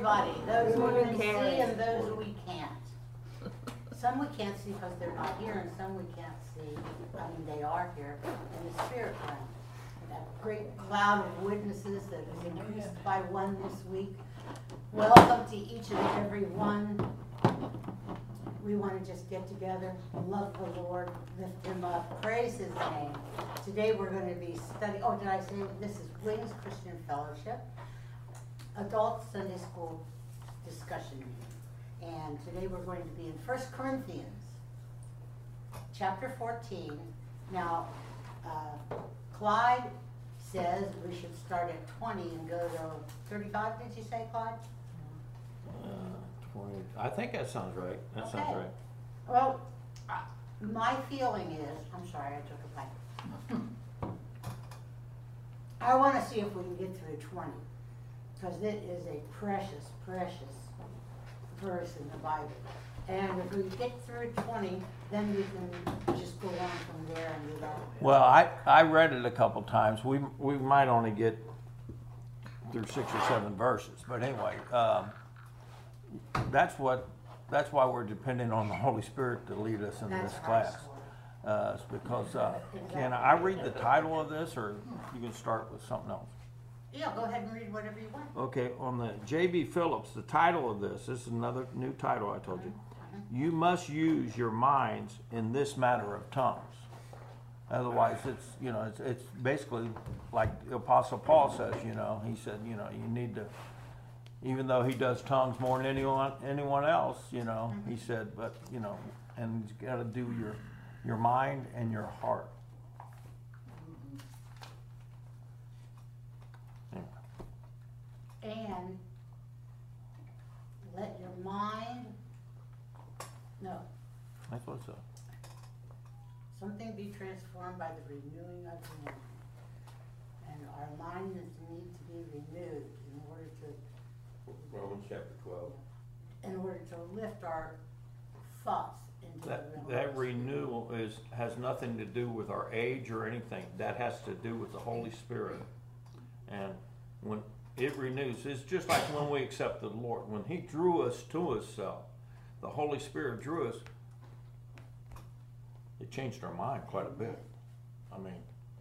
everybody, those We we wanna can carry. see and those we can't. Some we can't see because they're not here, and some we can't see, I mean, they are here in the spirit realm. That great cloud of witnesses that is increased by one this week. Welcome to each and every one. We want to just get together, love the Lord, lift Him up, praise His name. Today we're going to be studying, oh, did I say, this is Wings Christian Fellowship, Adult Sunday School Discussion Meeting. And today we're going to be in 1 Corinthians, chapter 14. Now, Clyde says we should start at 20 and go to 35, did you say, Clyde? 20. I think that sounds right. That sounds Okay. right. Well, my feeling is, I'm sorry, I took a bite. I want to see if we can get through 20, because it is a precious, precious verse in the Bible. And if we get through 20, then we can just go on from there and do that. Well, I read it a couple times. We might only get through 6 or 7 verses, but anyway, that's why we're depending on the Holy Spirit to lead us in That's this right. class. It's because can I read the title of this, or you can start with something else? Yeah, go ahead and read whatever you want. Okay, on the J.B. Phillips, the title of this is another new title I told you. You must use your minds in this matter of tongues. Otherwise, it's basically like the Apostle Paul says, he said, you need to, even though he does tongues more than anyone else, he said, but, and you got to do your mind and your heart. And let your mind, no, That's what's up. something be transformed by the renewing of the mind. And our minds need to be renewed in order Romans chapter 12. to lift our thoughts into the realm of That the Spirit. renewal has nothing to do with our age or anything. That has to do with the Holy Spirit. And when it renews, it's just like when we accept the Lord. When He drew us to Himself, the Holy Spirit drew us, it changed our mind quite a bit. I mean,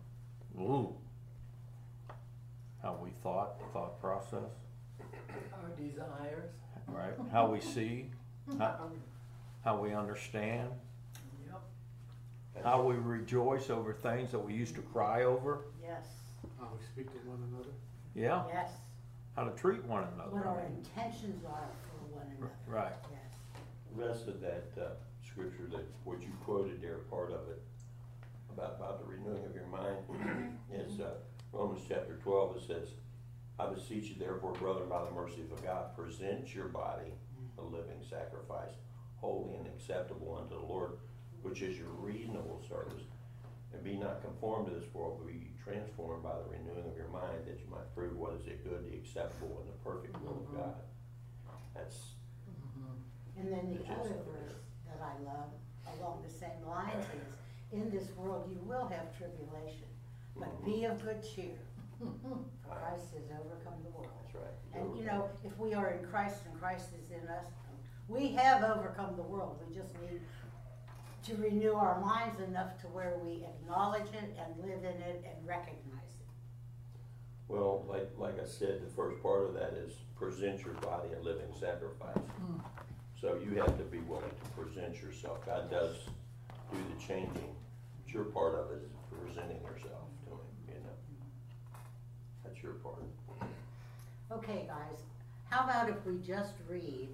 how we thought process, Our desires. right? How we see, how we understand, Yep. how we rejoice over things that we used to cry over. Yes, How we speak to one another. Yeah, yes, how to treat one another. what our I mean, intentions are for one another. right. Yes, The rest of that scripture, that what you quoted there, part of it, about the renewing of your mind, is Romans chapter 12. It says, I beseech you therefore, brethren, by the mercies of God, present your body a living sacrifice, holy and acceptable unto the Lord, which is your reasonable service. And be not conformed to this world, but be transformed by the renewing of your mind, that you might prove what is the good, the acceptable, and the perfect will of God. That's and then the It's other also verse that I love along the same lines is, in this world you will have tribulation, but be of good cheer. For Christ has overcome the world. that's right. And if we are in Christ and Christ is in us, we have overcome the world. We just need to renew our minds enough to where we acknowledge it and live in it and recognize it. Well, like I said, the first part of that is present your body a living sacrifice. So you have to be willing to present yourself. God does do the changing, but your part of it is presenting yourself to Him, That's your part. Okay, guys, how about if we just read,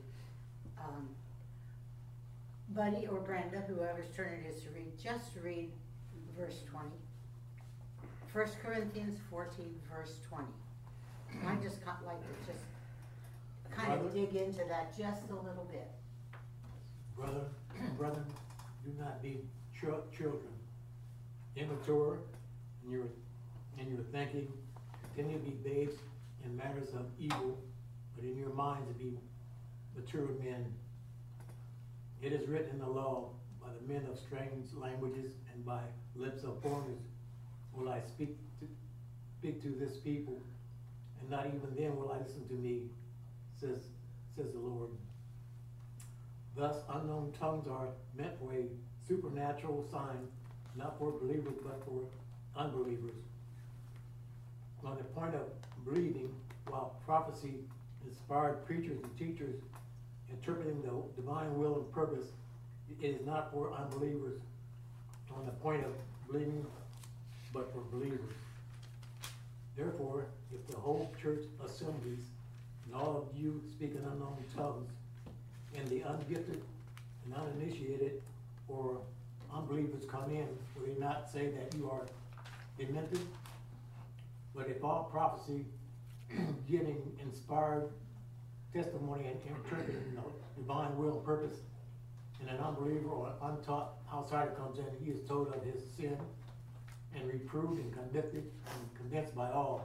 Buddy or Brenda, whoever's turn it is to read, just read verse 20. 1 Corinthians 14, verse 20. I just like to just kind of dig into that just a little bit. Brethren, do not be children, immature in your thinking. Continue to be babes in matters of evil, but in your minds to be mature men. It is written in the law, by the men of strange languages and by lips of foreigners will I speak to this people, and not even then will I listen to me, says says the Lord. Thus, unknown tongues are meant for a supernatural sign, not for believers, but for unbelievers. On the point of believing, while prophecy inspired preachers and teachers interpreting the divine will and purpose, it is not for unbelievers. On the point of believing, but for believers. Therefore, if the whole church assemblies, and all of you speak in unknown tongues, and the ungifted and uninitiated or unbelievers come in, will they not say that you are demented? But if all prophecy, giving inspired testimony and interpreting the divine will and purpose, and an unbeliever or untaught outsider comes in, he is told of his sin and reproved and convicted and convinced by all.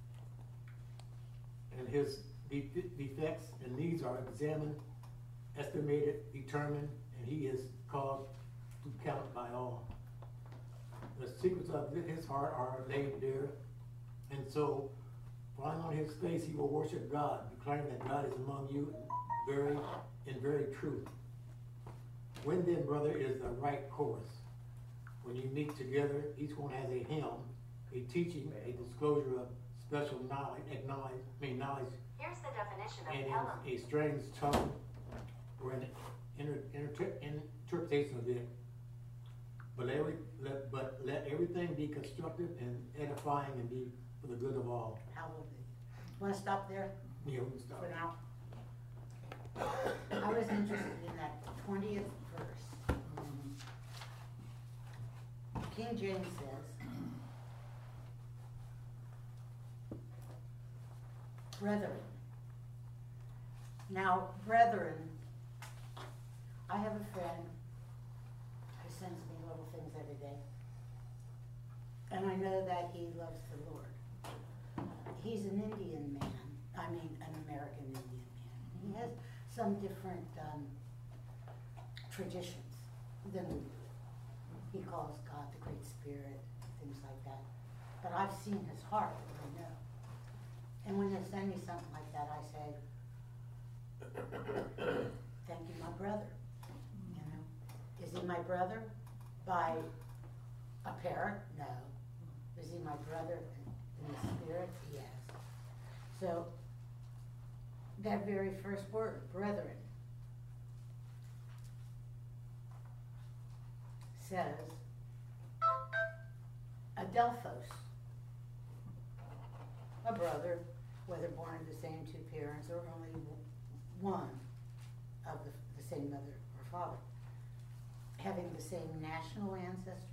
And his defects and needs are examined, estimated, determined, and he is called to count by all. The secrets of his heart are laid bare, and so, falling on his face, he will worship God, declaring that God is among you in very truth. When then, brother, is the right course? When you meet together, each one has a hymn, a teaching, a disclosure of special knowledge, knowledge. Here's the definition of And Elam. a strange tongue, or an interpretation of it. But let everything be constructive and edifying and be for the good of all. Hallelujah. Want to stop there Yeah, we can stop. for now? I was interested in that 20th verse. King James says, brethren. Now, brethren, I have a friend who sends me little things every day. And I know that he loves the Lord. He's an Indian man, an American Indian man. He has some different traditions than we do. He calls God the Great Spirit, things like that. But I've seen his heart, and I know. And when they send me something like that, I say, thank you, my brother. You know, is he my brother by a parent? No. Is he my brother in the spirit? Yes. So that very first word, brethren, says adelphos, a brother, whether born of the same two parents or only one of the same mother or father, having the same national ancestry,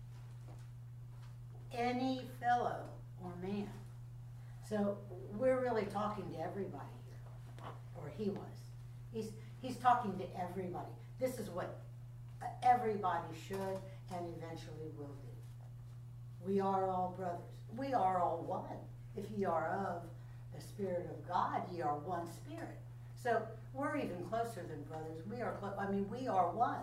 any fellow or man. So we're really talking to everybody here, or he was. He's talking to everybody. This is what everybody should and eventually will do. We are all brothers. We are all one. If ye are of the Spirit of God, ye are one spirit. So we're even closer than brothers. We are we are one.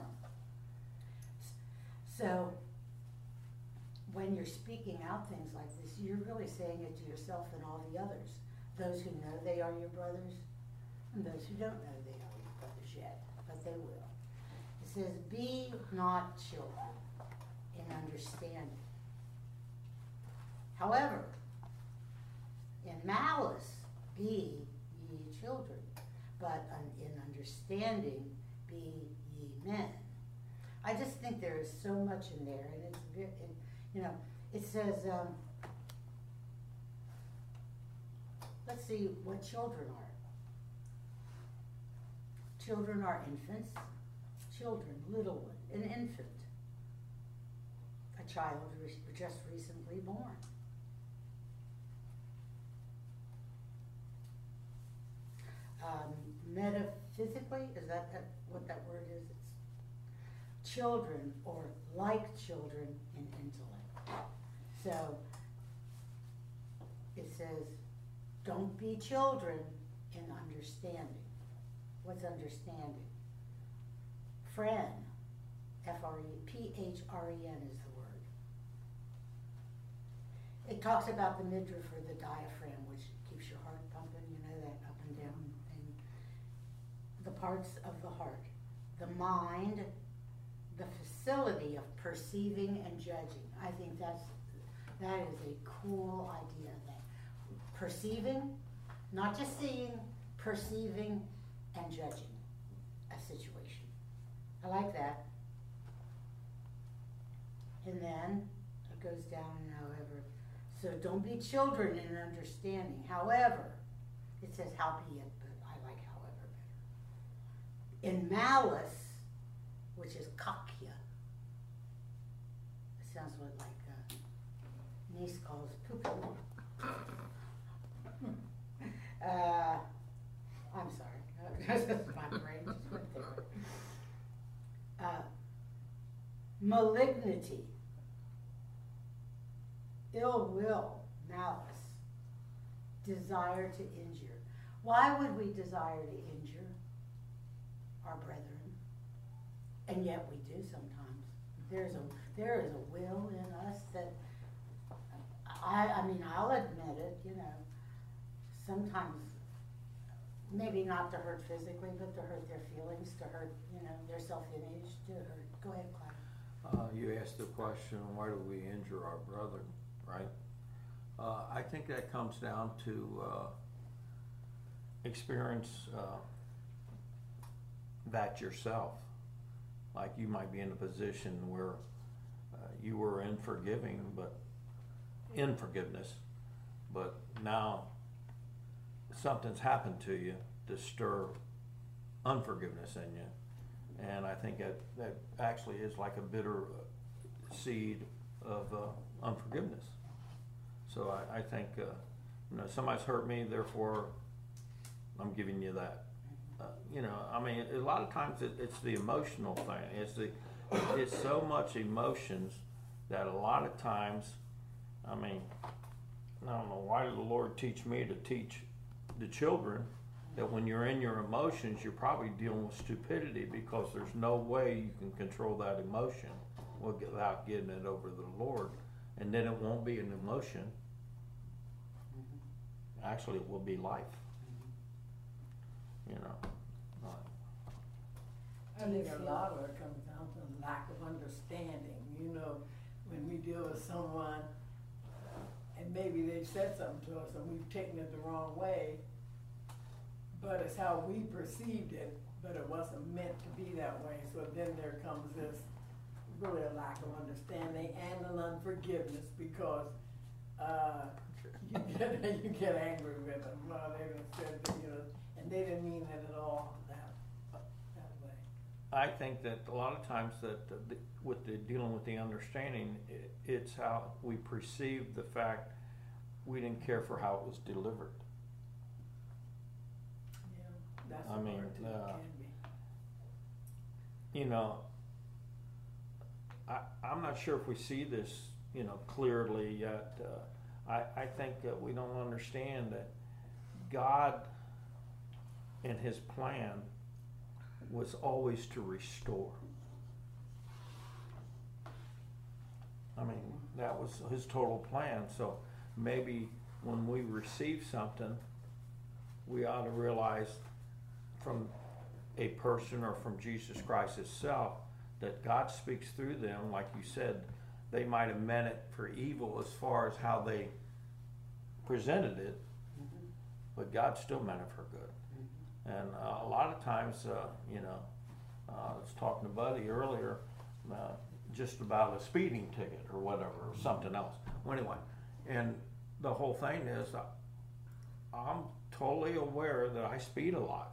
So when you're speaking out things like this, you're really saying it to yourself and all the others. Those who know they are your brothers, and those who don't know they are your brothers yet, but they will. It says, be not children in understanding. However, in malice be ye children, but in understanding be ye men. I just think there is so much in there, and it's very, it says, let's see what children are. Children are infants, children, little one, an infant, a child just recently born. Metaphysically, is that what that word is? It's children or like children in intellect. So it says, don't be children in understanding. What's understanding? Phren, P-H-R-E-N is the word. It talks about the midriff or the diaphragm, which keeps your heart pumping, that up and down thing. parts of the heart, the mind, the facility of perceiving and judging. I think that is a cool idea. That perceiving, not just seeing, perceiving and judging a situation. I like that. And then it goes down, however. So don't be children in understanding. However, it says howbeit, but I like however better. In malice, which is kakya. It sounds what like niece calls poo-poo. I'm sorry. My brain just went there. Malignity, ill will, malice, desire to injure. Why would we desire to injure our brethren? And yet we do sometimes. There is a will in us that, I mean, I'll admit it, you know, sometimes, maybe not to hurt physically, but to hurt their feelings, to hurt, you know, their self-image, to hurt. Go ahead, Clyde. You asked the question, why do we injure our brethren, right? I think that comes down to experience that yourself. Like you might be in a position where you were in forgiveness, but now something's happened to you to stir unforgiveness in you. And I think that actually is like a bitter seed of unforgiveness. So I think, you know, somebody's hurt me, therefore I'm giving you that. You know, I mean, a lot of times it's the emotional thing. It's so much emotions that a lot of times, I mean, I don't know, why did the Lord teach me to teach the children that when you're in your emotions, you're probably dealing with stupidity, because there's no way you can control that emotion without getting it over to the Lord. And then it won't be an emotion. Actually, it will be life. You know. I think a lot of it comes down to lack of understanding. You know, when we deal with someone and maybe they've said something to us and we've taken it the wrong way, but it's how we perceived it, but it wasn't meant to be that way. So then there comes this really a lack of understanding and an unforgiveness, because you get angry with them. Well, they done said that, you know, and they didn't mean it at all that way. I think that a lot of times that with the dealing with the understanding, it's how we perceive the fact we didn't care for how it was delivered. Yeah, that's I the mean, part too, it can be. You know, I'm not sure if we see this, you know, clearly yet. I think that we don't understand that God in His plan was always to restore. I mean, that was His total plan. So maybe when we receive something, we ought to realize from a person or from Jesus Christ Himself that God speaks through them. Like you said, they might have meant it for evil as far as how they presented it, but God still meant it for good. And a lot of times, you know, I was talking to Buddy earlier just about a speeding ticket or whatever, or something else. Well, anyway, and the whole thing is I'm totally aware that I speed a lot.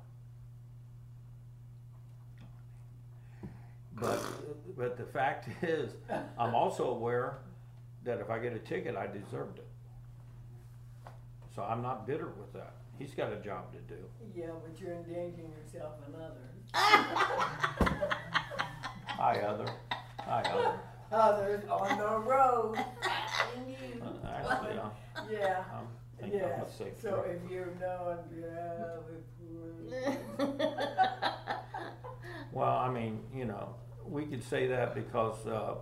But the fact is, I'm also aware that if I get a ticket, I deserved it. So I'm not bitter with that. He's got a job to do. Yeah, but you're endangering yourself and others. Hi, other. Others on the road. And you. Actually, Yeah. I'm thinking Yeah. I'm a safe So driver. if you know, Well, I mean, you know, we could say that because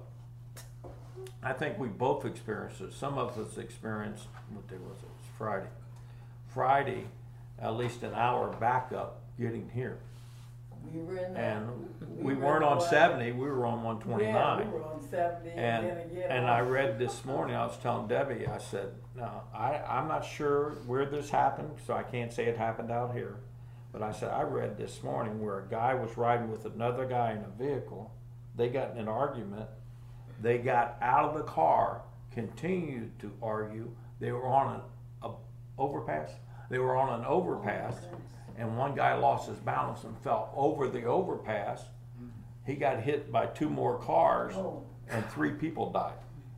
I think we both experienced it. Some of us experienced, what day was it? It was Friday. Friday, at least an hour backup getting here. We were in that. and we were weren't in on the- 70, we were on Yeah, 129. we were on 70 And, then again. and I read this morning, I was telling Debbie, I said, no, I'm not sure where this happened, so I can't say it happened out here. But I said, I read this morning where a guy was riding with another guy in a vehicle. They got in an argument. They got out of the car, continued to argue. They were on an overpass. They were on an overpass, and one guy lost his balance and fell over the overpass. He got hit by 2 more cars, Oh. and 3 people died.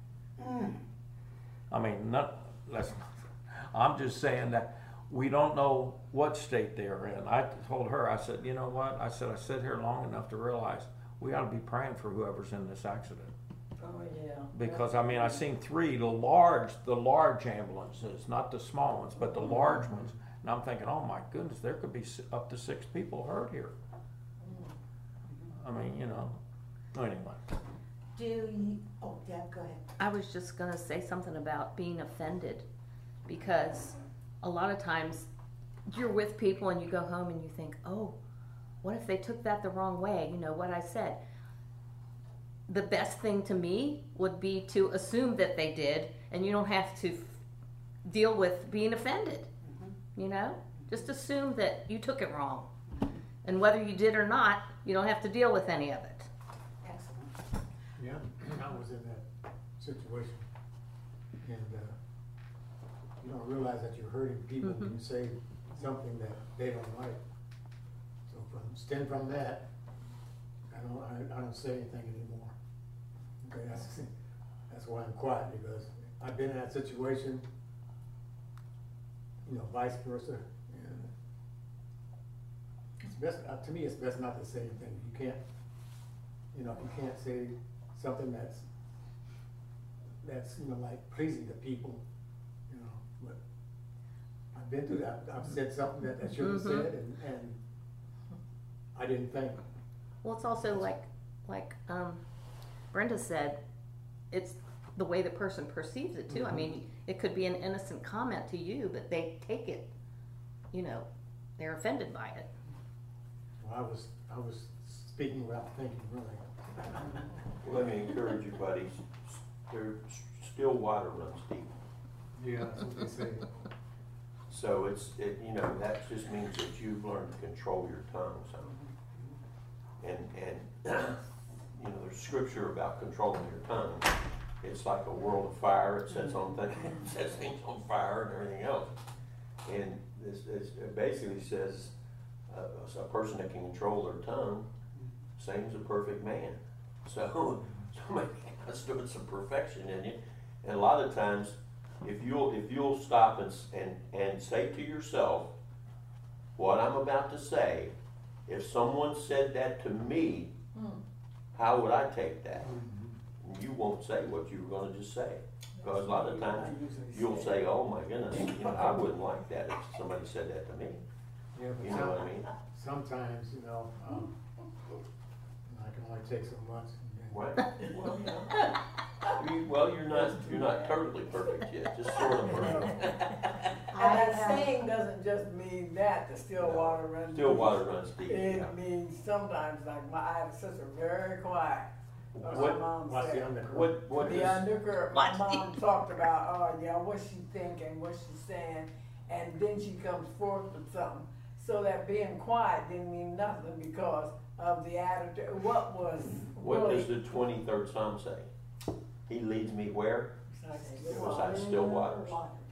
I mean, I'm just saying that we don't know what state they're in. I told her, I said, you know what? I sit here long enough to realize we ought to be praying for whoever's in this accident. Oh, yeah. Because, I mean, I seen 3, the large ambulances, not the small ones, but the large ones. And I'm thinking, oh my goodness, there could be up to 6 people hurt here. I mean, you know, anyway. Do you, oh, Deb, go ahead. I was just gonna say something about being offended, because a lot of times you're with people and you go home and you think, oh, what if they took that the wrong way? You know what I said. The best thing to me would be to assume that they did, and you don't have to deal with being offended. You know, just assume that you took it wrong, and whether you did or not, you don't have to deal with any of it. Excellent. Yeah, I was in that situation, and you don't realize that you're hurting people when you say something that they don't like. So stem from that, I don't say anything anymore. Okay, that's why I'm quiet, because I've been in that situation, you know, vice versa, and it's best, to me, it's best not to say anything. You can't, you know, if you can't say something that's, you know, like pleasing to people, you know, but I've been through that. I've said something that I shouldn't have said, and I didn't think. Well, it's also like Brenda said, it's the way the person perceives it too. I mean, it could be an innocent comment to you, but they take it, you know, they're offended by it. Well, I was speaking without thinking, really. Let me encourage you, buddies, still water runs deep. Yeah, that's what they say. So you know, that just means that you've learned to control your tongue some. And you know, there's scripture about controlling your tongue. It's like a world of fire. It sets things on fire and everything else. And it basically says a person that can control their tongue, same as a perfect man. So somebody has doing some perfection in you. And a lot of times, if you'll stop and say to yourself, what I'm about to say, if someone said that to me, how would I take that? You won't say what you were going to just say. Because a lot of times you'll say, oh my goodness, you know, I wouldn't like that if somebody said that to me. Yeah, but You know what I mean? sometimes, you know, I can only take so much. Right? Well, you're not totally perfect yet, just sort of perfect. And that saying doesn't just mean that, the still water runs Still deep. water runs deep. Yeah. It means sometimes, like, I have a sister very quiet. Or What- my mom What's the said. undercurrent? What The does, undercurrent, my mom talked about, oh yeah, what's she thinking, what's she saying, and then she comes forth with something. So that being quiet didn't mean nothing because of the attitude. What does the 23rd Psalm say? He leads me where? Beside still waters.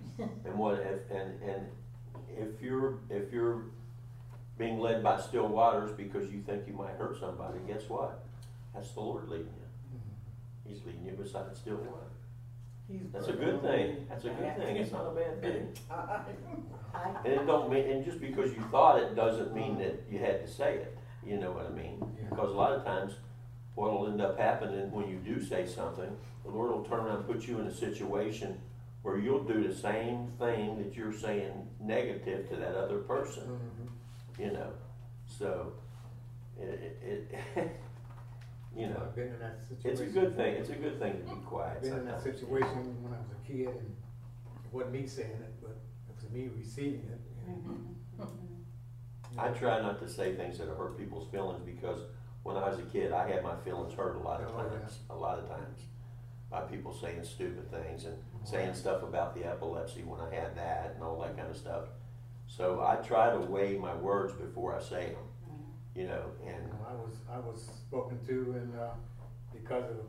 And if you're being led by still waters because you think you might hurt somebody, guess what? That's the Lord leading you. He's leading you beside still water. That's a good thing. That's a good thing. It's not a bad thing. And it don't mean, and just because you thought it doesn't mean that you had to say it. You know what I mean? Yeah. Because a lot of times, what will end up happening when you do say something, the Lord will turn around and put you in a situation where you'll do the same thing that you're saying negative to that other person. You know, so it you know, I've been in that situation. it's a good thing. It's a good thing to be quiet. I've been in that sometimes. situation when I was a kid, and it wasn't me saying it, but it was me receiving it. And I try not to say things that hurt people's feelings because when I was a kid, I had my feelings hurt a lot of times by people saying stupid things and saying stuff about the epilepsy when I had that and all that kind of stuff. So I try to weigh my words before I say them, you know, and I was spoken to, and because of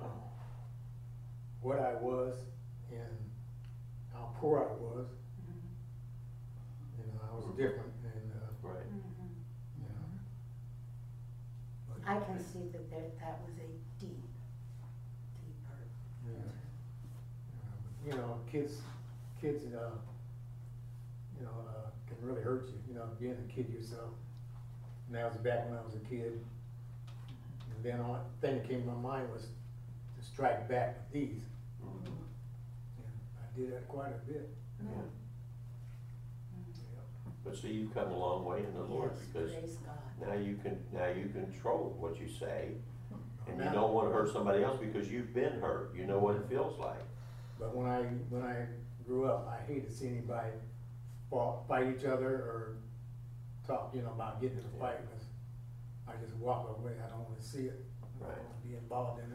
what I was and how poor I was, you know, I was different, and right. you know. But, I can see that was a deep hurt. yeah. You know, kids, you know, can really hurt you. You know, being a kid yourself. And that was back when I was a kid. And then the thing that came to my mind was to strike back with these. Mhm. And I did that quite a bit. Yeah. Yeah. But see, you've come a long way in the Lord Yes, because praise God. now you control what you say, and you Now- don't want to hurt somebody else because you've been hurt. You know what it feels like. But when I grew up, I hated to see anybody fight each other or talk, you know, about getting in a fight, because I just walk away. I don't want to see it. I don't want to be involved in it.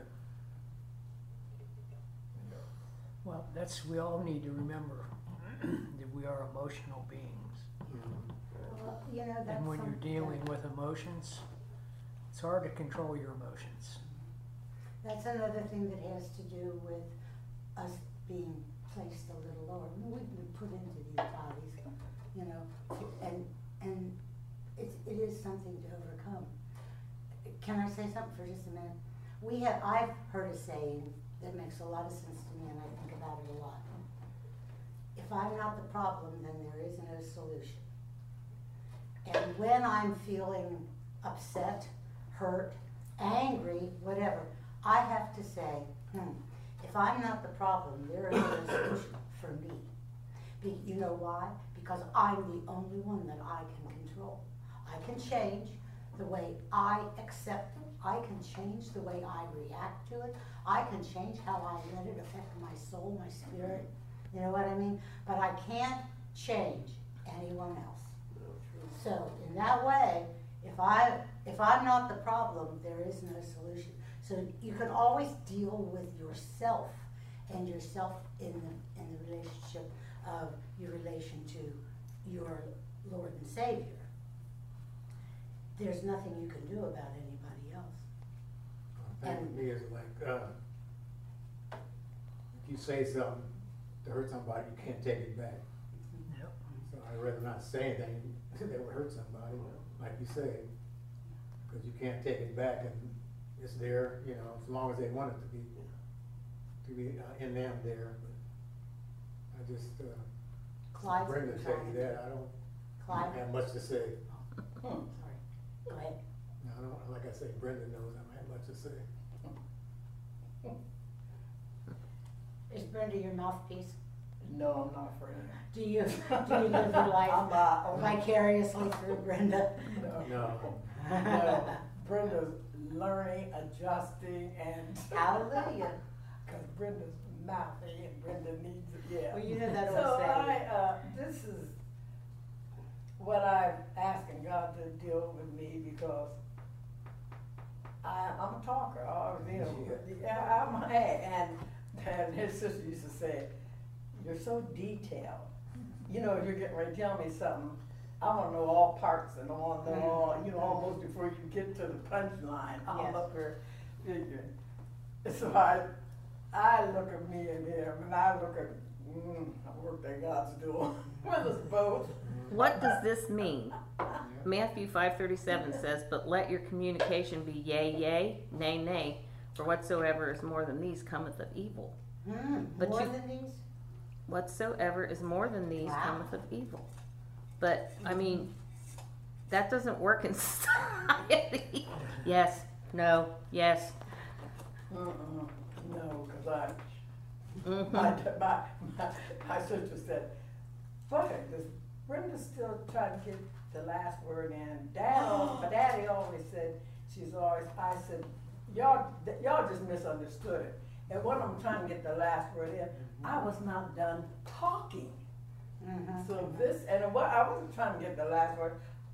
Well, we all need to remember that we are emotional beings. Well, you know, that's And when you're something dealing that- with emotions, it's hard to control your emotions. That's another thing that has to do with us being placed a little lower. I mean, we've been put into these bodies, you know, and it is something to overcome. Can I say something for just a minute? I've heard a saying that makes a lot of sense to me, and I think about it a lot. If I'm not the problem, then there is no solution. And when I'm feeling upset, hurt, angry, whatever, I have to say, if I'm not the problem, there is no solution for me. You know why? Because I'm the only one that I can control. I can change the way I accept it. I can change the way I react to it. I can change how I let it affect my soul, my spirit. You know what I mean? But I can't change anyone else. So in that way, if I'm not the problem, there is no solution. So you can always deal with yourself and yourself in the relationship of your relation to your Lord and Savior. There's nothing you can do about anybody else. The thing with me is like, if you say something to hurt somebody, you can't take it back. Yep. So I'd rather not say anything that would hurt somebody, like you say, because you can't take it back, and it's there, you know, as long as they want it to be in them there. But I just, Clyde's Brenda been tell trying. you that, I don't Clyde? have much to say. Sorry. Go ahead. No, I don't, like I say, Brenda knows I don't have much to say. Is Brenda your mouthpiece? No, I'm not afraid. Do you live your life I'm not. vicariously through Brenda? No. No. Brenda's learning, adjusting, and Hallelujah. because Brenda's mouthy and Brenda needs it, yeah. Well, you know that So old saying. this is what I'm asking God to deal with me, because I'm a talker. And his sister used to say, "You're so detailed. You know, you're getting ready to tell me something. I want to know all parts and I want to know all, you know, almost before you get to the punchline. I'm Yes. up here figuring." So I look at me and him, and I look at the work that God's doing with us both. What does this mean? Matthew 5:37 says, "But let your communication be yea, yea, nay, nay, for whatsoever is more than these cometh of evil." But More you- than these? Whatsoever is more than these Wow. cometh of evil. But, I mean, that doesn't work in society. Yes, no, yes. No, because Mhm. my sister said, "What? Does Brenda still trying to get the last word in?" My daddy always said, I said, y'all just misunderstood it. And when I'm trying to get the last word in, I was not done talking. So I wasn't trying to get the last word.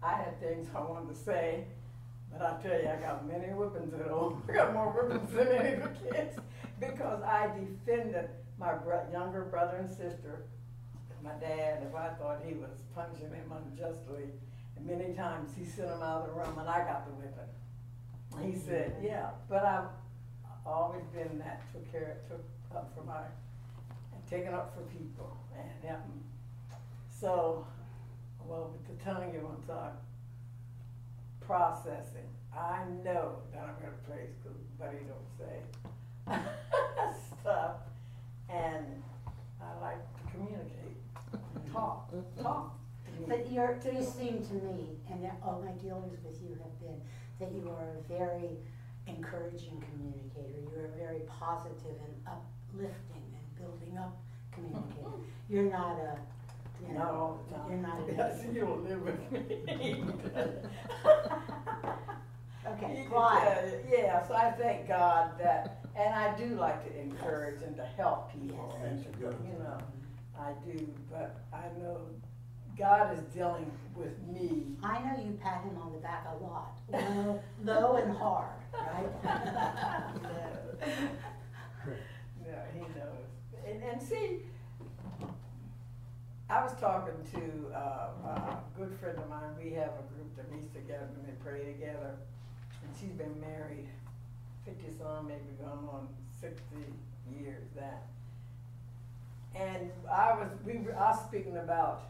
I had things I wanted to say, but I tell you, I got many whippings at home. I got more whippings than any of the kids because I defended my younger brother and sister. My dad, if I thought he was punishing them unjustly, and many times he sent them out of the room and I got the whipping. He said, yeah, but I've always been that, took up for my, and taken up for people, and yeah. So, well, with the tongue you want to talk, processing. I know that I'm going to praise because buddy don't say stuff, and I like to communicate, talk. But you seem to me, and all my dealings with you have been, that you are a very encouraging communicator. You're a very positive and uplifting and building up communicator. You're not a, you know, Not all the time. you're not a. Yes, you don't live with me. Okay, quiet. Yeah, so I thank God that, and I do like to encourage and to help people, Yes. and to, you know, I do, but I know God is dealing with me. I know you pat him on the back a lot, low and hard, right? No, he knows. And see, I was talking to a good friend of mine. We have a group that meets together and they pray together. And she's been married 50-some, maybe going on 60 years that. And I was speaking about,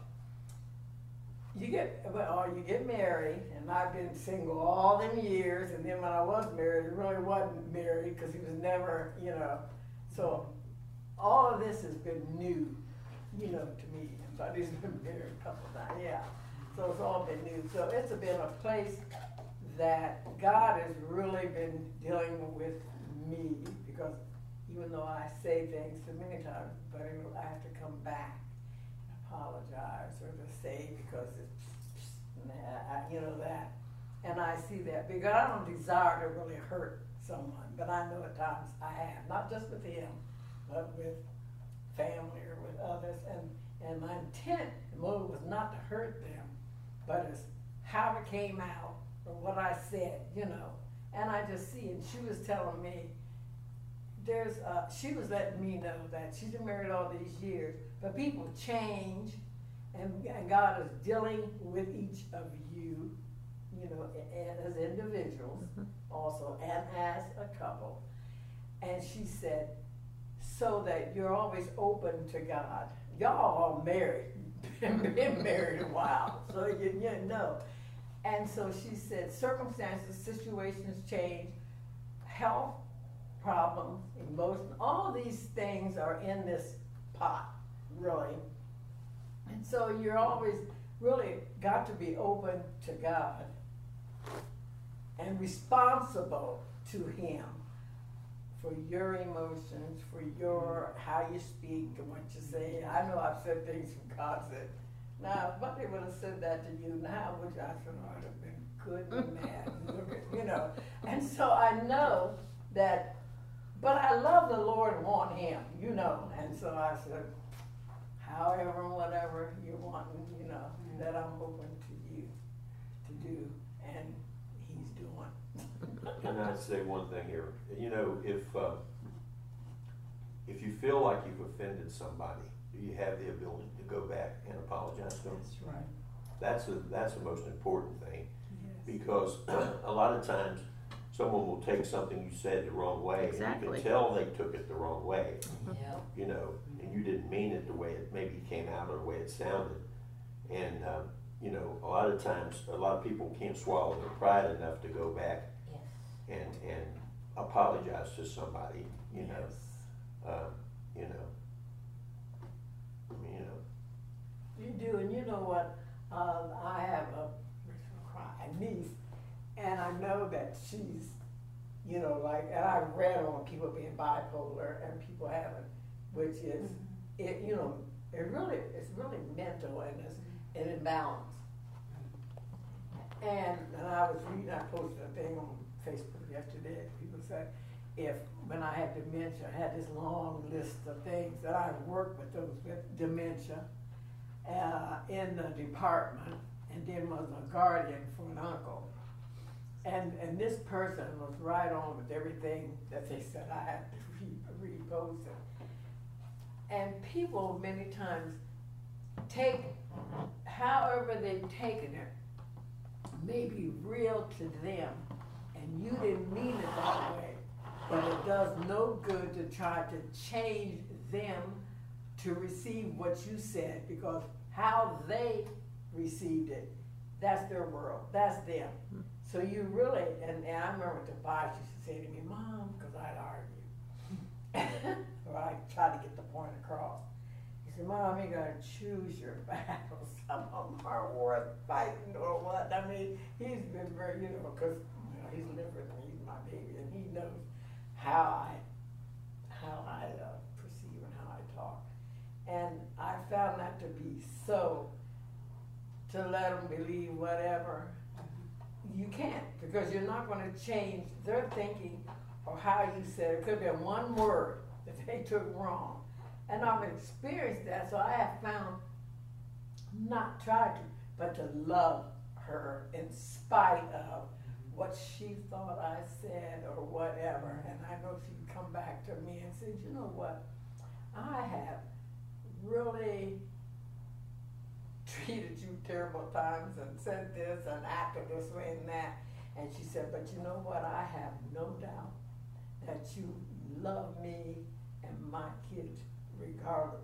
you get married, and I've been single all them years, and then when I was married, I really wasn't married because he was never, you know. So all of this has been new, you know, to me. But he's been married a couple of times, yeah. So it's all been new. So it's been a place that God has really been dealing with me because even though I say things so many times, but I have to come back and apologize or to say because it's, you know, that. And I see that because I don't desire to really hurt someone, but I know at times I have, not just with him, but with family or with others. And my intent, the motive was not to hurt them, but it's how it came out or what I said, you know. And I just see, and she was telling me, she was letting me know that she's been married all these years, but people change, and God is dealing with each of you, you know, as individuals also, and as a couple. And she said, so that you're always open to God. Y'all are married, been married a while, so you know. And so she said, circumstances, situations change, health problems, emotion, all these things are in this pot, really. And so you're always really got to be open to God and responsible to Him for your emotions, for your how you speak and what you say. I know I've said things from God said, now if somebody would have said that to you now, which I should not have been good and mad, you know. And so I know that, but I love the Lord and want Him, you know. And so I said, however and whatever you want, you know, that I'm open to you to do, and He's doing. Can I say one thing here? You know, if you feel like you've offended somebody, you have the ability to go back and apologize to them. That's right. That's the most important thing, Yes. because a lot of times someone will take something you said the wrong way, and you Exactly. can tell they took it the wrong way, Yeah. you know, and you didn't mean it the way it maybe came out or the way it sounded. And, you know, a lot of times, a lot of people can't swallow their pride enough to go back Yes. and apologize to somebody, you know. You know, I mean, you know. You do, and you know what? I have a niece, and I know that she's, you know, like, and I read on people being bipolar and people having, which is, it, you know, it's really mental and it's an imbalance. And I was reading, I posted a thing on Facebook yesterday. People said, when I had dementia, I had this long list of things that I worked with those with dementia in the department, and then was a guardian for an uncle. And this person was right on with everything that they said I had to repost it. And people many times take, however they've taken it, may be real to them, and you didn't mean it that way. But it does no good to try to change them to receive what you said, because how they received it, that's their world, that's them. So you really, and I remember Tobias used to say to me, Mom, because I'd argue, or I'd try to get the point across. He said, Mom, you gotta choose your battles. Some of them are worth fighting or what. I mean, he's been very, because he's lived with me, he's my baby, and he knows how I perceive and how I talk. And I found that to be so, to let them believe whatever. You can't, because you're not going to change their thinking or how you said it. It could be one word that they took wrong. And I've experienced that, so I have found, not tried to, but to love her in spite of what she thought I said or whatever. And I know she'd come back to me and said, you know what, I have really treated you terrible times and said this and acted this way and that. And she said, but you know what, I have no doubt that you love me and my kids regardless.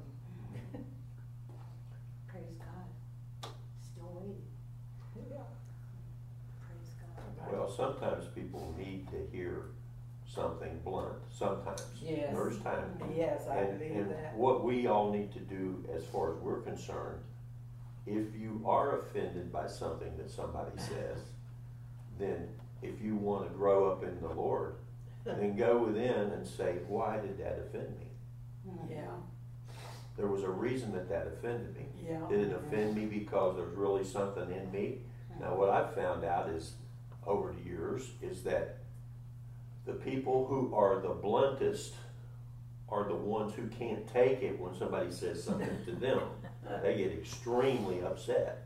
Praise God. Still waiting. Yeah. Praise God. Well, sometimes people need to hear something blunt, sometimes. Yes. There's time. Yes, I And believe that. what we all need to do, as far as we're concerned, if you are offended by something that somebody says, then if you want to grow up in the Lord, then go within and say, why did that offend me? Yeah. There was a reason that offended me. Yeah. Did it offend me because there's really something in me? Now, what I've found out is, over the years, is that the people who are the bluntest are the ones who can't take it when somebody says something to them. They get extremely upset,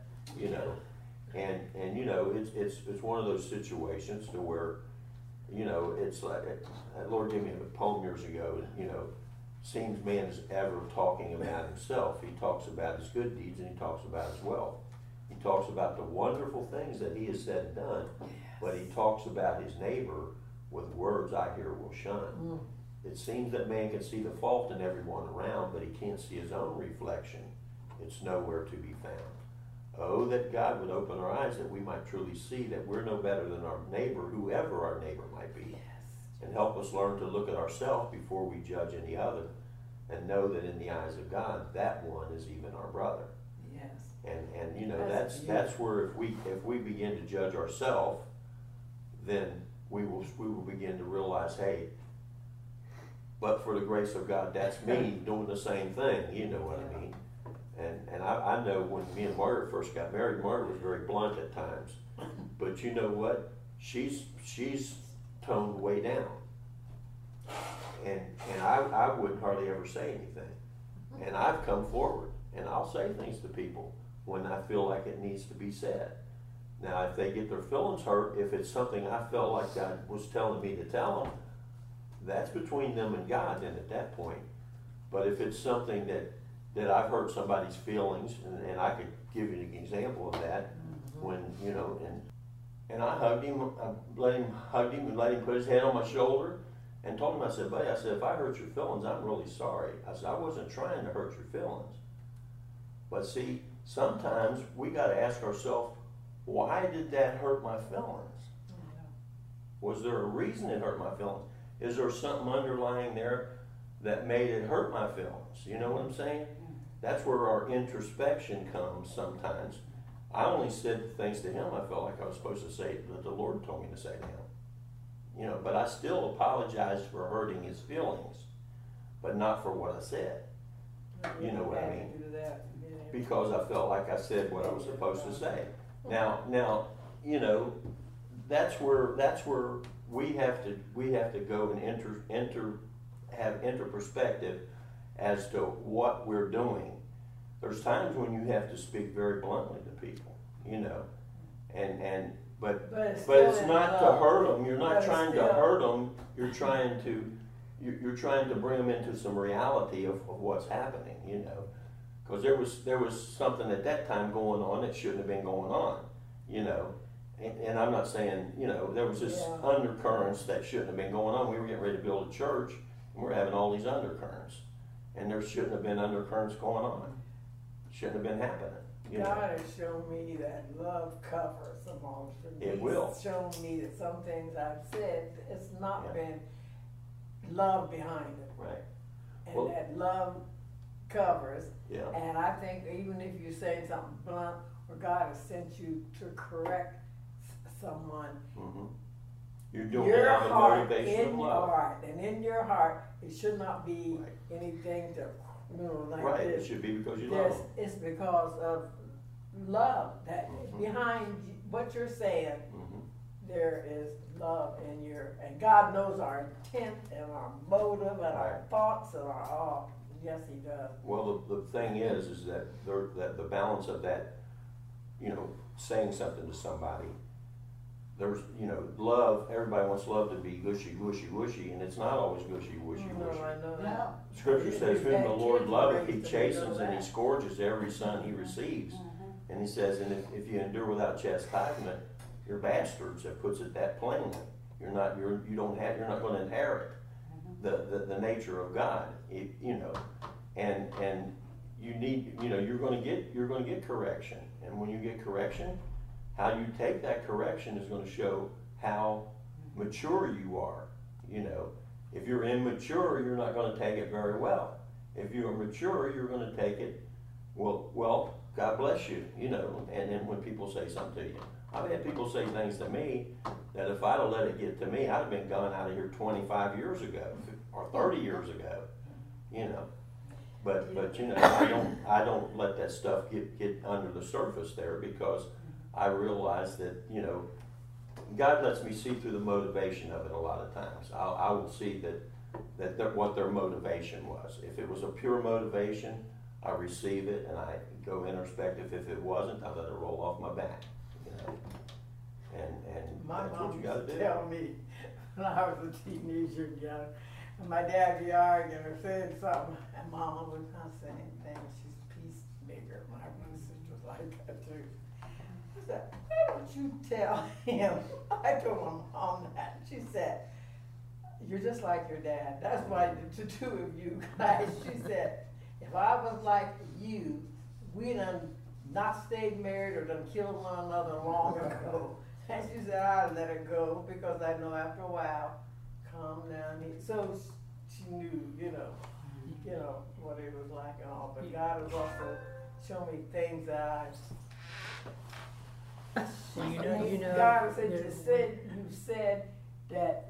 and it's one of those situations to where, it's like, Lord gave me a poem years ago, seems man is ever talking about himself. He talks about his good deeds and he talks about his wealth. He talks about the wonderful things that he has said and done, but he talks about his neighbor with words I hear will shun. It seems that man can see the fault in everyone around, but he can't see his own reflection. It's nowhere to be found. Oh, that God would open our eyes that we might truly see that we're no better than our neighbor, whoever our neighbor might be. And help us learn to look at ourselves before we judge any other, and know that in the eyes of God, that one is even our brother. Yes. And that's where if we begin to judge ourselves, then we will begin to realize, hey, but for the grace of God, that's me doing the same thing. You know what I mean? And I know when me and Margaret first got married, Margaret was very blunt at times. But you know what? She's toned way down. And I wouldn't hardly ever say anything. And I've come forward and I'll say things to people when I feel like it needs to be said. Now, if they get their feelings hurt, if it's something I felt like God was telling me to tell them, that's between them and God then at that point. But if it's something that I've hurt somebody's feelings, and I could give you an example of that, when, and I hugged him, let him put his head on my shoulder, and told him, I said, buddy, if I hurt your feelings, I'm really sorry. I said, I wasn't trying to hurt your feelings. But see, sometimes we got to ask ourselves, why did that hurt my feelings? Was there a reason it hurt my feelings? Is there something underlying there that made it hurt my feelings? You know what I'm saying? That's where our introspection comes sometimes. I only said things to him I felt like I was supposed to say that the Lord told me to say to him. But I still apologized for hurting his feelings, but not for what I said. You know what I mean? Because I felt like I said what I was supposed to say. Now, that's where we have to go and have perspective as to what we're doing. There's times when you have to speak very bluntly to people. you know, but But but it's still not in to love. hurt them. You're But not it's trying to still- hurt them. You're trying to bring them into some reality of what's happening, you know, because there was something at that time going on that shouldn't have been going on, you know. And I'm not saying, you know, there was just Yeah. undercurrents that shouldn't have been going on. We were getting ready to build a church, and we're having all these undercurrents, and there shouldn't have been undercurrents going on. Shouldn't have been happening. You know? God has shown me that love covers amongst them. It He's will. shown me that some things I've said, it's not Yeah. been love behind it. Right. And Well- that love covers. Yeah. And I think even if you're saying something blunt, or God has sent you to correct someone, Mm-hmm. You're doing it your out of heart, motivation of in love. your heart, and in your heart, it should not be Right. anything to, like Right. It this. should be because you love This, them. it's because of love, that Mhm. behind what you're saying, Mm-hmm. there is love in and God knows our intent and our motive and our Right. thoughts and our all. Yes, He does. Well, the thing is that that the balance of that, you know, saying something to somebody. There's, you know, love. Everybody wants love to be gushy, gushy, gushy, and it's not always gushy, gushy, No, gushy. I know that. No. Scripture says, You've "Whom had the Lord kids loveth, He raised to chastens know and He that. scourges every son He receives." And He says, "And if you endure without chastisement, you're bastards." That puts it that plainly. You're not going to inherit the nature of God. You know, and you need, you know, you're going to get correction, and when you get correction, how you take that correction is going to show how mature you are. You know, if you're immature, you're not going to take it very well. If you're mature, you're going to take it, well, God bless you, you know. And then when people say something to you, I've had people say things to me that if I'd have let it get to me, I'd have been gone out of here 25 years ago or 30 years ago, you know. But you know, I don't let that stuff get under the surface there, because I realize that, you know, God lets me see through the motivation of it a lot of times. I will see that what their motivation was. If it was a pure motivation, I receive it and I go introspective. If it wasn't, I let it roll off my back. You know, and My that's what mom you used got to to do. tell me when I was a teenager, young, and my dad would be arguing or saying something, and Mama would not say anything. She's a peacemaker. My sister was like that too. I said, "Why don't you tell him?" I told my mom that. She said, "You're just like your dad. That's why the two of you guys." She said, "If I was like you, we done not stayed married or done killed one another long ago." And she said, "I let it go because I know after a while, calm down." So she knew, you know what it was like and all. But God has also shown me things that God said, you said that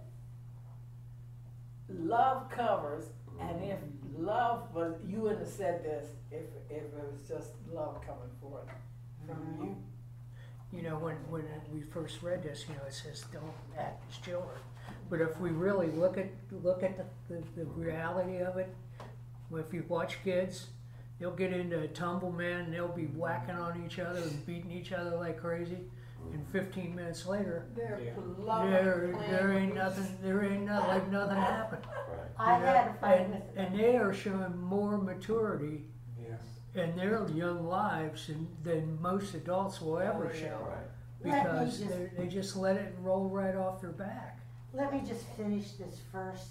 love covers, and if love was, you wouldn't have said this if it was just love coming forth from you. You know, when we first read this, you know, it says don't act as children. But if we really look at the reality of it, if you watch kids, they'll get into a tumble, man, and they'll be whacking on each other and beating each other like crazy. And 15 minutes later, They're Yeah. loving, there ain't playing nothing, like nothing happened. Right. I You know, had a fight and, with and they are showing more maturity Yes. in their young lives than most adults will ever Oh, yeah. show. Right. Let me Because just- they just let it roll right off their back. Let me just finish this first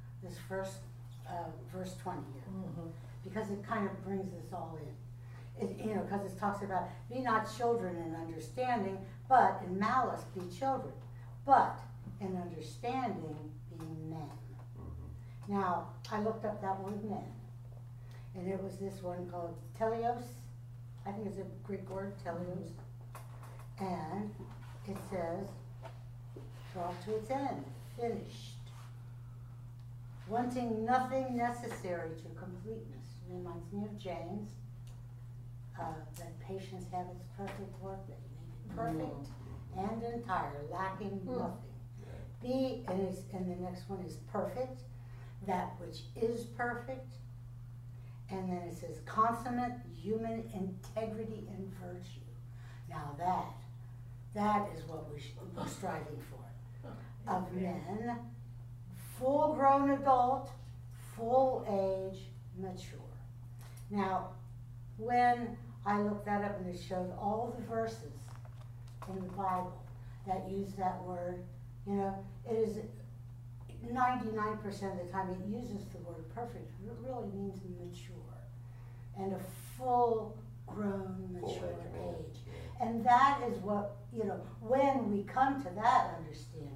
verse 20 here, because it kind of brings us all in. You know, because it talks about, be not children in understanding, but in malice be children, but in understanding be men. Now, I looked up that word men, and it was this one called teleos. I think it's a Greek word, teleos. And it says, brought to its end, finished, wanting nothing necessary to completeness. It reminds me of James, that patience have its perfect work, that you may be perfect and entire, lacking nothing. Be, and the next one is perfect, that which is perfect. And then it says consummate human integrity and virtue. Now that is what we're striving for. Of men, full grown adult, full age, mature. Now, when I looked that up and it showed all the verses in the Bible that use that word, you know, it is 99% of the time it uses the word perfect. It really means mature and a full grown, mature age. And that is what, you know, when we come to that understanding,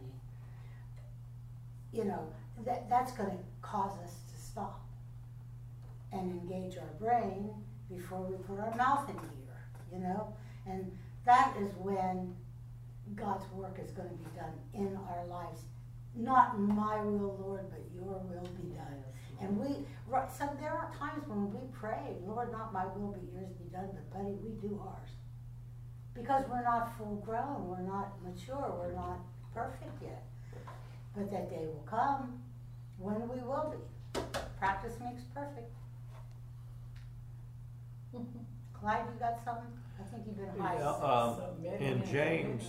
you know, that's going to cause us to stop and engage our brain before we put our mouth in gear, you know? And that is when God's work is going to be done in our lives. Not my will, Lord, but your will be done. And there are times when we pray, Lord, not my will, but yours be done, but buddy, we do ours. Because we're not full grown, we're not mature, we're not perfect yet. But that day will come when we will be. Practice makes perfect. Clyde, you got something? I think you've been hiding. In James,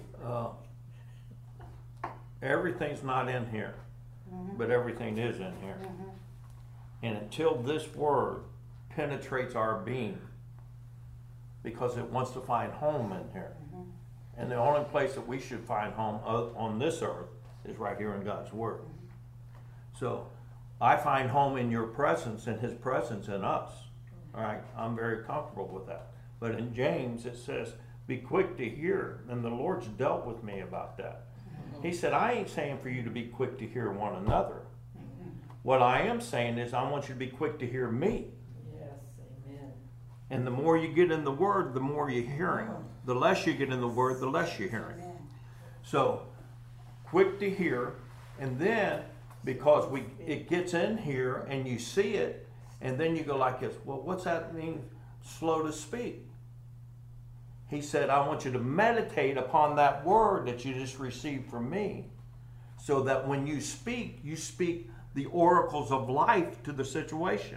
everything's not in here, but everything is in here. And until this word penetrates our being, because it wants to find home in here. And the only place that we should find home on this earth is right here in God's Word. So I find home in your presence and His presence in us. All right, I'm very comfortable with that. But in James it says, be quick to hear. And the Lord's dealt with me about that. He said, I ain't saying for you to be quick to hear one another. What I am saying is I want you to be quick to hear me. Yes, amen. And the more you get in the Word, the more you're hearing. The less you get in the Word, the less you're hearing. So, quick to hear, and then, because it gets in here, and you see it, and then you go like this, well, what's that mean, slow to speak? He said, I want you to meditate upon that word that you just received from me, so that when you speak the oracles of life to the situation.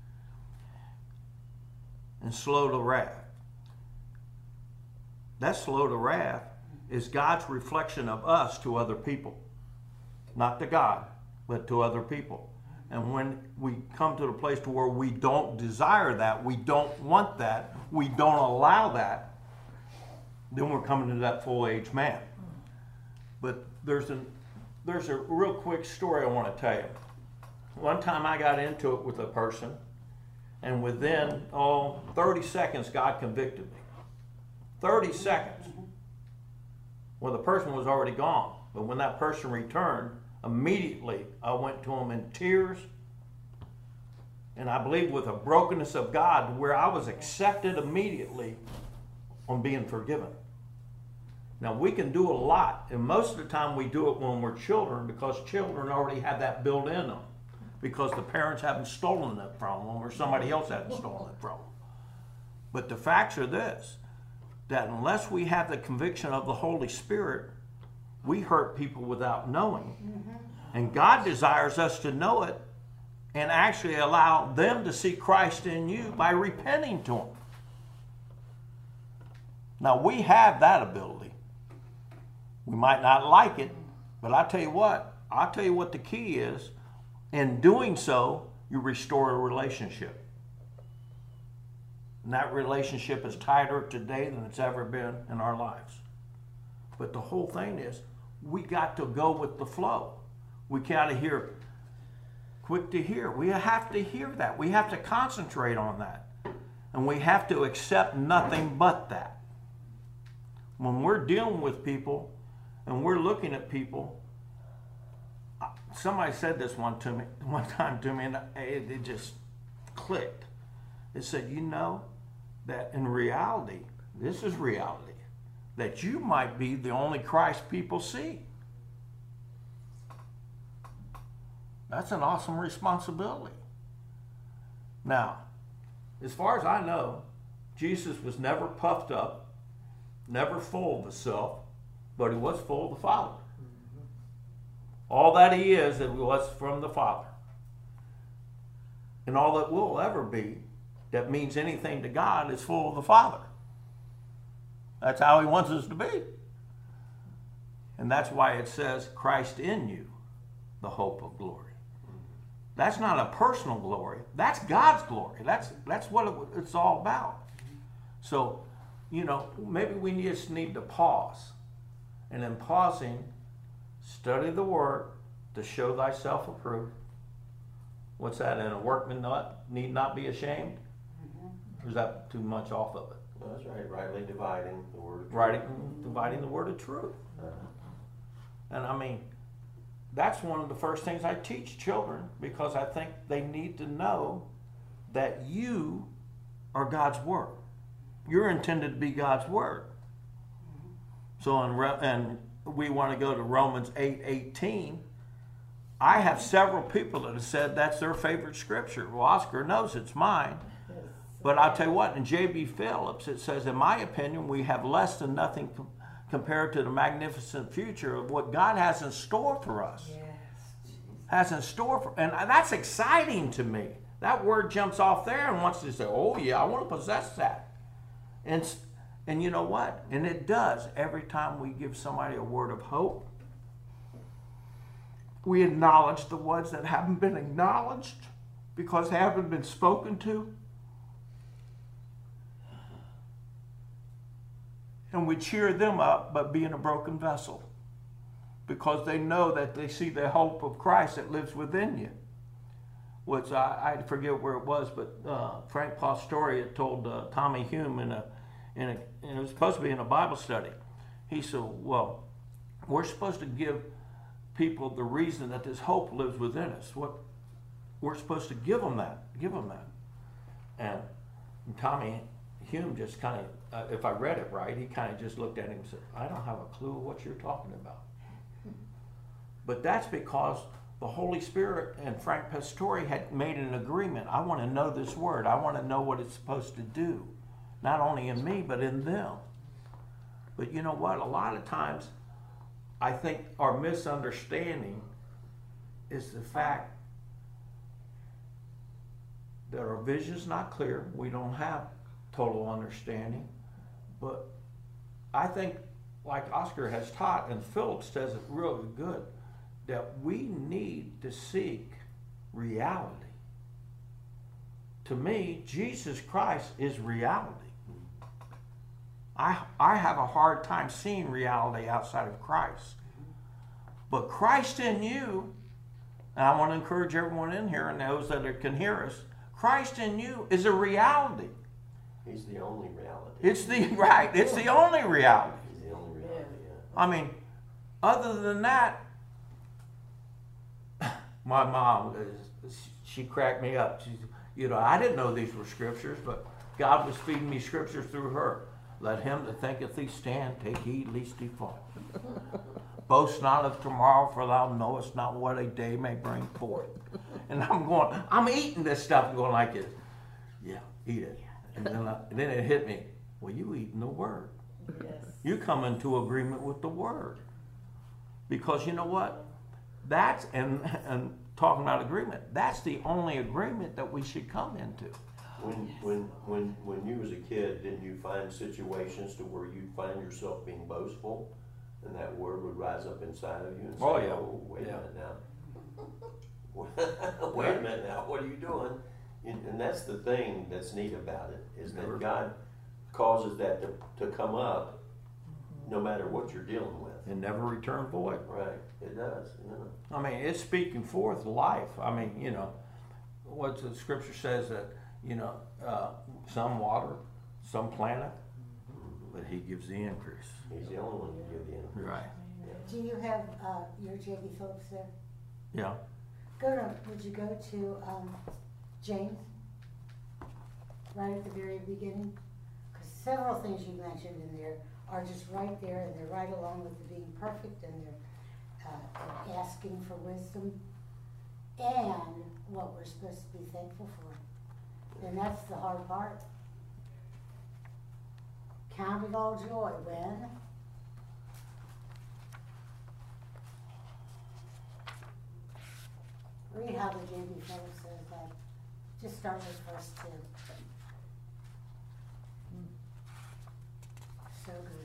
And slow to wrath. That slow to wrath is God's reflection of us to other people. Not to God, but to other people. And when we come to the place to where we don't desire that, we don't want that, we don't allow that, then we're coming to that full age man. But there's a real quick story I want to tell you. One time I got into it with a person, and within 30 seconds God convicted me. 30 seconds. Well, the person was already gone, but when that person returned, immediately I went to him in tears, and I believe with a brokenness of God, where I was accepted immediately on being forgiven. Now, we can do a lot, and most of the time we do it when we're children, because children already have that built in them, because the parents haven't stolen it from them, or somebody else hasn't stolen it from them. But the facts are this, that unless we have the conviction of the Holy Spirit, we hurt people without knowing. And God desires us to know it and actually allow them to see Christ in you by repenting to Him. Now, we have that ability. We might not like it, but I'll tell you what the key is. In doing so, you restore a relationship. And that relationship is tighter today than it's ever been in our lives. But the whole thing is, we got to go with the flow. We got to hear, quick to hear. We have to hear that. We have to concentrate on that. And we have to accept nothing but that. When we're dealing with people and we're looking at people, somebody said this one time to me, and it just clicked. It said, you know, that in reality, this is reality, that you might be the only Christ people see. That's an awesome responsibility. Now, as far as I know, Jesus was never puffed up, never full of himself, but he was full of the Father. All that he is, it was from the Father. And all that will ever be that means anything to God is full of the Father. That's how he wants us to be. And that's why it says, Christ in you, the hope of glory. That's not a personal glory. That's God's glory. That's what it's all about. So, you know, maybe we just need to pause. And in pausing, study the Word to show thyself approved. What's that? And a workman need not be ashamed? Or is that too much off of it? Well, that's right, rightly dividing the word of truth. Right, dividing the word of truth. And I mean, that's one of the first things I teach children, because I think they need to know that you are God's Word. You're intended to be God's Word. So, and we want to go to Romans 8:18. I have several people that have said that's their favorite scripture. Well, Oscar knows it's mine. But I'll tell you what, in J.B. Phillips, it says, in my opinion, we have less than nothing compared to the magnificent future of what God has in store for us. Yes. Has in store for, and that's exciting to me. That word jumps off there and wants to say, oh yeah, I want to possess that. And you know what? And it does. Every time we give somebody a word of hope, we acknowledge the ones that haven't been acknowledged because they haven't been spoken to. And we cheer them up by being a broken vessel, because they know that they see the hope of Christ that lives within you. Which I forget where it was, but Frank Pastore had told Tommy Hume and it was supposed to be in a Bible study. He said, well, we're supposed to give people the reason that this hope lives within us. What we're supposed to give them that. And Tommy Hume just kind of, if I read it right, he kind of just looked at him and said, I don't have a clue what you're talking about. But that's because the Holy Spirit and Frank Pastore had made an agreement. I want to know this word. I want to know what it's supposed to do. Not only in me, but in them. But you know what? A lot of times, I think our misunderstanding is the fact that our vision's not clear. We don't have total understanding. But I think, like Oscar has taught, and Phillips does it really good, that we need to seek reality. To me, Jesus Christ is reality. I have a hard time seeing reality outside of Christ. But Christ in you, and I want to encourage everyone in here and those that can hear us, Christ in you is a reality. He's the only reality. It's the only reality. He's the only reality, yeah. I mean, other than that, my mom, she cracked me up. I didn't know these were scriptures, but God was feeding me scriptures through her. Let him that thinketh he stand take heed lest he fall. Boast not of tomorrow, for thou knowest not what a day may bring forth. And I'm eating this stuff and going like this. Yeah, eat it. And then it hit me. Well, you eating the word. Yes. You come into agreement with the word. Because you know what? That's, and talking about agreement, that's the only agreement that we should come into. When you was a kid, didn't you find situations to where you'd find yourself being boastful, and that word would rise up inside of you and say, Oh, yeah. oh, wait a minute now. Wait a minute now, what are you doing? And that's the thing that's neat about it, is that God causes that to come up no matter what you're dealing with. And never return void. Right, it does. Yeah. I mean, it's speaking forth life. I mean, what the scripture says that, some water, some planet, but he gives the increase. He's the only one who can give the increase. Right. Yeah. Do you have your J.B. Phillips there? Yeah. Would you go to James? Right at the very beginning? Because several things you mentioned in there are just right there, and they're right along with the being perfect, and they're asking for wisdom, and what we're supposed to be thankful for. And that's the hard part. Count it all joy when read how the J.B. Phillips says that. Just start with verse 2. So good.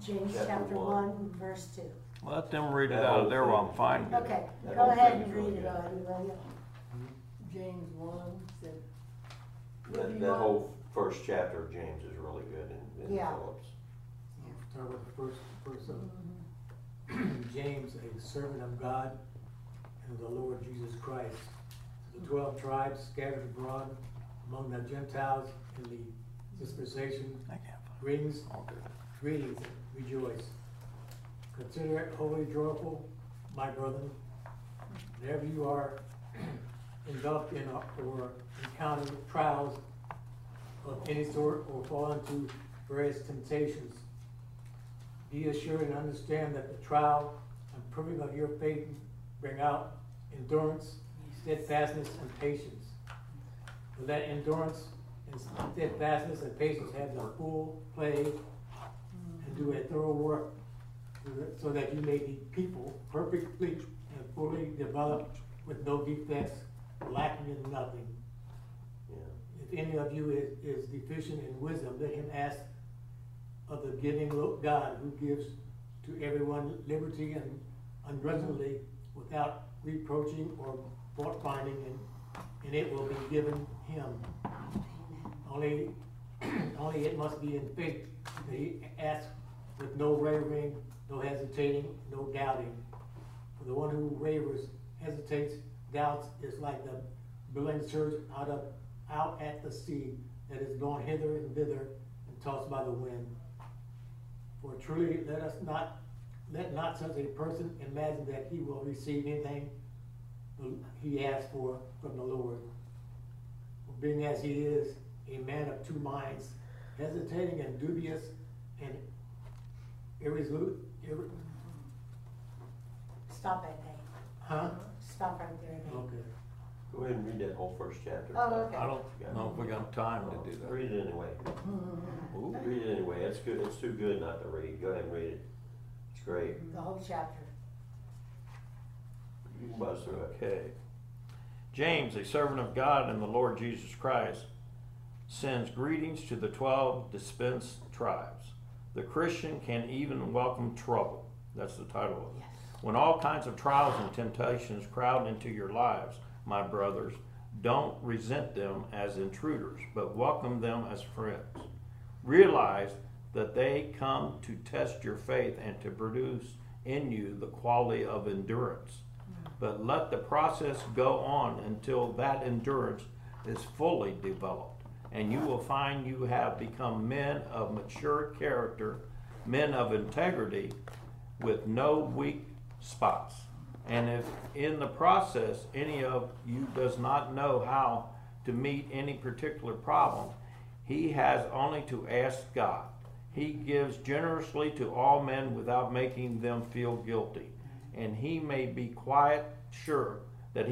James Chapter chapter one. 1, verse 2. Let them read it out of there while I'm finding it. Okay, That go whole ahead thing and is read really it, good. everybody. James 1 said, That whole first chapter of James is really good in Yeah. Phillips. Start with the first James, a servant of God and of the Lord Jesus Christ, to the 12 tribes scattered abroad among the Gentiles in the dispensation, I can't find greetings, it. All good. greetings, rejoice. Consider it wholly joyful, my brethren, whenever you are engulfed in or encounter trials of any sort or fall into various temptations. Be assured and understand that the trial and proving of your faith bring out endurance, steadfastness, and patience. But let endurance and steadfastness and patience have their full play and do a thorough work so that you may be people perfectly and fully developed with no defects, lacking in nothing. Yeah. If any of you is deficient in wisdom, let him ask of the giving God, who gives to everyone liberty and ungrudgingly without reproaching or fault finding, and it will be given him. Only it must be in faith that he asks, with no wavering, no hesitating, no doubting. For the one who wavers, hesitates, doubts is like the building surge out at the sea that is blown hither and thither and tossed by the wind. For truly let not such a person imagine that he will receive anything he asks for from the Lord. For being as he is a man of two minds, hesitating and dubious and irresolute, Stop at A. huh? Stop right there at A. Okay. Go ahead and read that whole first chapter. Oh, okay. I don't know if we got time to do that. Read it anyway. Ooh. Read it anyway. It's good. It's too good not to read. Go ahead and read it. It's great. The whole chapter. You can buzz through it. Okay. James, a servant of God and the Lord Jesus Christ, sends greetings to the 12 dispensed tribes. The Christian can even welcome trouble. That's the title of it. Yes. When all kinds of trials and temptations crowd into your lives, my brothers, don't resent them as intruders, but welcome them as friends. Realize that they come to test your faith and to produce in you the quality of endurance. But let the process go on until that endurance is fully developed, and you will find you have become men of mature character, men of integrity, with no weak spots. And if in the process any of you does not know how to meet any particular problem, he has only to ask God. He gives generously to all men without making them feel guilty. And he may be quite sure that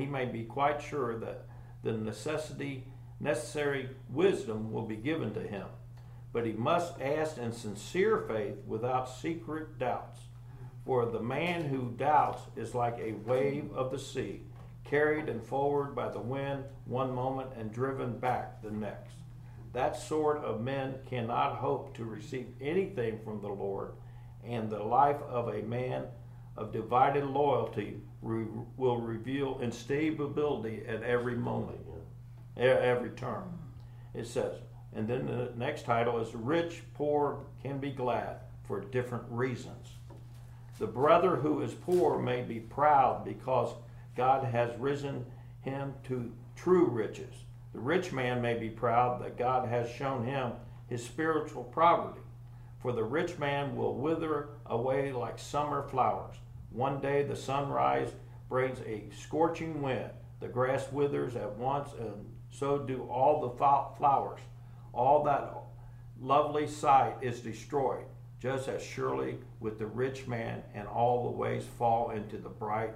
the necessary wisdom will be given to him. But he must ask in sincere faith without secret doubts. For the man who doubts is like a wave of the sea, carried and forward by the wind one moment and driven back the next. That sort of men cannot hope to receive anything from the Lord, and the life of a man of divided loyalty will reveal instability at every moment, every turn. It says, and then the next title is Rich, Poor Can Be Glad for Different Reasons. The brother who is poor may be proud because God has risen him to true riches. The rich man may be proud that God has shown him his spiritual poverty. For the rich man will wither away like summer flowers. One day the sunrise brings a scorching wind. The grass withers at once, and so do all the flowers. All that lovely sight is destroyed, just as surely with the rich man, and all the ways fall into the blight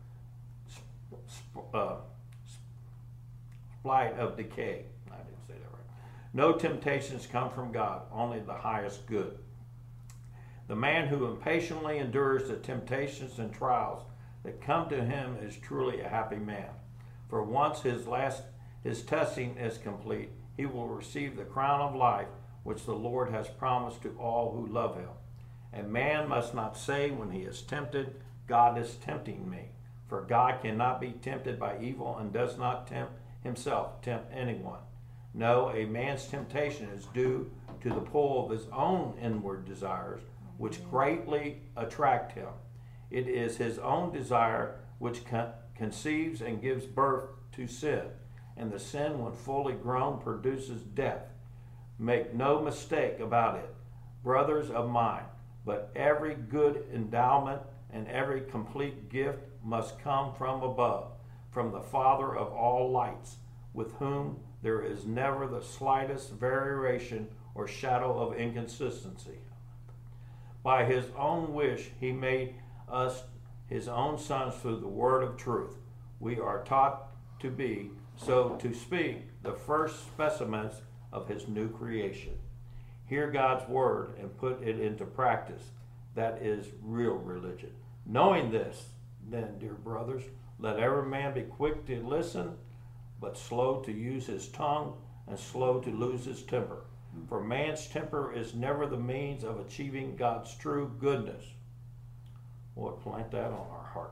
of decay. I didn't say that right. No temptations come from God, only the highest good. The man who impatiently endures the temptations and trials that come to him is truly a happy man. For once his testing is complete, he will receive the crown of life which the Lord has promised to all who love him. And man must not say when he is tempted, God is tempting me. For God cannot be tempted by evil and does not tempt anyone. No, a man's temptation is due to the pull of his own inward desires, which greatly attract him. It is his own desire which conceives and gives birth to sin. And the sin, when fully grown, produces death. Make no mistake about it, brothers of mine, but every good endowment and every complete gift must come from above, from the Father of all lights, with whom there is never the slightest variation or shadow of inconsistency. By his own wish, he made us his own sons through the word of truth. We are taught to be, so to speak, the first specimens of his new creation. Hear God's word and put it into practice. That is real religion. Knowing this, then, dear brothers, let every man be quick to listen, but slow to use his tongue and slow to lose his temper. For man's temper is never the means of achieving God's true goodness. Boy, plant that on our heart.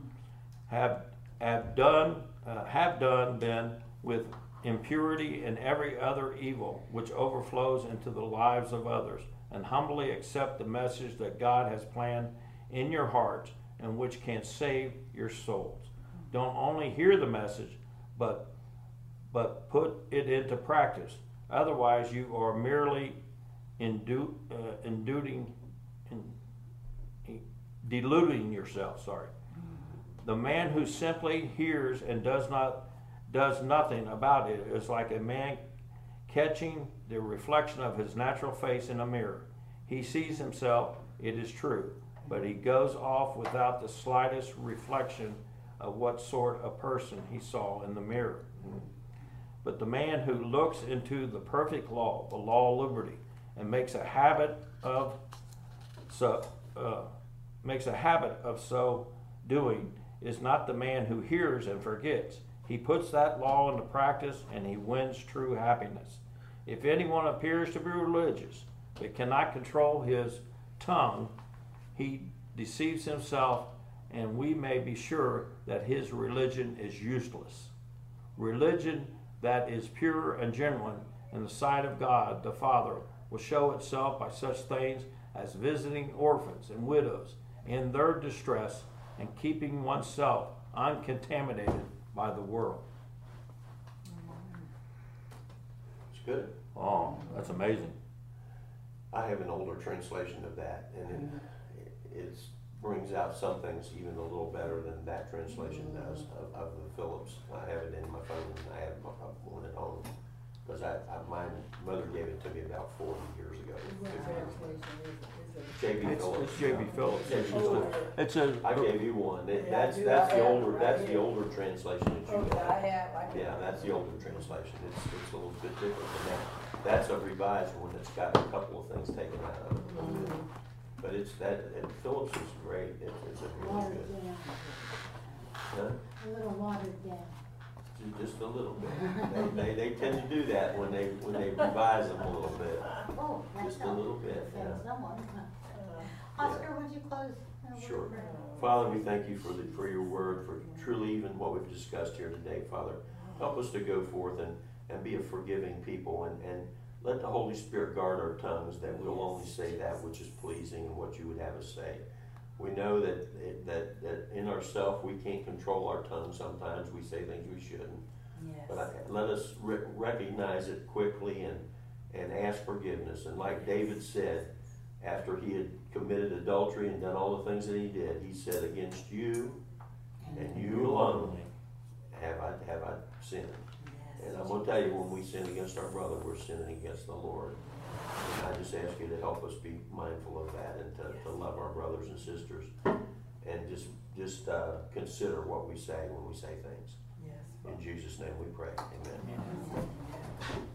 Have done then with impurity and every other evil which overflows into the lives of others, and humbly accept the message that God has planned in your hearts and which can save your souls. Don't only hear the message, but put it into practice. Otherwise, you are merely deluding yourself. The man who simply hears and does nothing about it is like a man catching the reflection of his natural face in a mirror. He sees himself, it is true, but he goes off without the slightest reflection of what sort of person he saw in the mirror. But the man who looks into the perfect law, the law of liberty, and makes a habit of so doing, is not the man who hears and forgets. He puts that law into practice, and he wins true happiness. If anyone appears to be religious but cannot control his tongue, he deceives himself, and we may be sure that his religion is useless. Religion that is pure and genuine in the sight of God the Father will show itself by such things as visiting orphans and widows in their distress and keeping oneself uncontaminated by the world. It's good. Oh, that's amazing. I have an older translation of that, and it brings out some things even a little better than that translation does of the Phillips. I have it in my phone, and I have one at home, because my mother gave it to me about 40 years ago. What translation is it? J.B. Phillips. It's J.B. Phillips. I gave you one. That's I the have older it right that's the here. older translation that you Okay, have. I Yeah, that's the older translation. It's a little bit different than that. That's a revised one that's got a couple of things taken out of it. But it's that, and Phillips is great. It's a really Watered good. down, Huh? a little watered down. Just a little bit. They tend to do that when they revise them a little bit. Oh, that's Just a little bit, Offend yeah. someone. Oscar, would you close? Sure. Father, we thank you for your word, for truly even what we've discussed here today, Father. Help us to go forth and be a forgiving people, and let the Holy Spirit guard our tongues, that we'll only say that which is pleasing and what you would have us say. We know that in ourselves we can't control our tongue sometimes. We say things we shouldn't. Yes. But let us recognize it quickly and ask forgiveness. And like David said, after he had committed adultery and done all the things that he did, he said, against you and you alone have I sinned. And I'm going to tell you, when we sin against our brother, we're sinning against the Lord. And I just ask you to help us be mindful of that, and to love our brothers and sisters, and just consider what we say when we say things. Yes. In Jesus' name we pray. Amen. Amen.